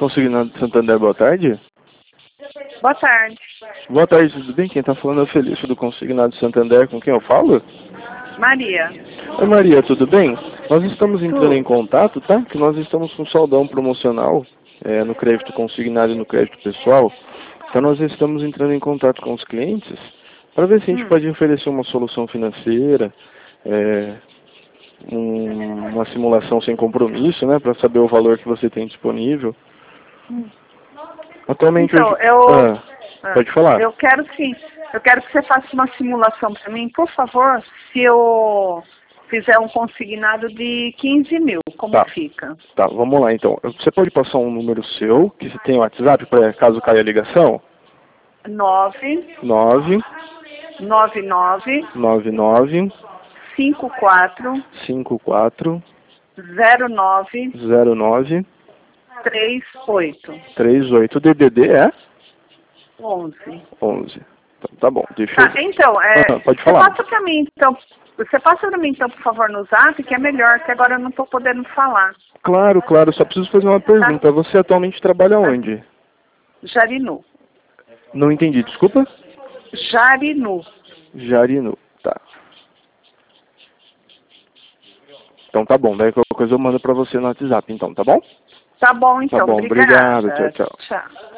Consignado de Santander, boa tarde. Boa tarde. Boa tarde, tudo bem? Quem está falando é o Felício do Consignado de Santander, com quem eu falo? Maria. Oi Maria, tudo bem? Nós estamos entrando Tudo. em contato, tá? Que nós estamos com saldão promocional no crédito consignado e no crédito pessoal. Então nós estamos entrando em contato com os clientes para ver se a gente pode oferecer uma solução financeira, uma simulação sem compromisso, né? Para saber o valor que você tem disponível. Atualmente Então, hoje... pode falar. Eu quero sim. Eu quero que você faça uma simulação para mim, por favor, se eu fizer um consignado de 15 mil, como fica? Tá, vamos lá então. Você pode passar um número seu, que você tem o WhatsApp, para caso caia a ligação? 9 9 99 99 54 54 09 09 38 38. DDD é 11. 11. Então, tá bom, deixa Tá, eu... então, pode falar. Você passa para mim, então, por favor, no zap, que é melhor, que agora eu não estou podendo falar. Claro, claro, só preciso fazer uma pergunta. Você atualmente trabalha onde? Jarinu. Não entendi, desculpa? Jarinu. Jarinu, tá. Então tá bom, daí qualquer coisa eu mando pra você no WhatsApp, então, tá bom? Tá bom, então. Tá bom, obrigado, Obrigada. tchau, tchau. Tchau.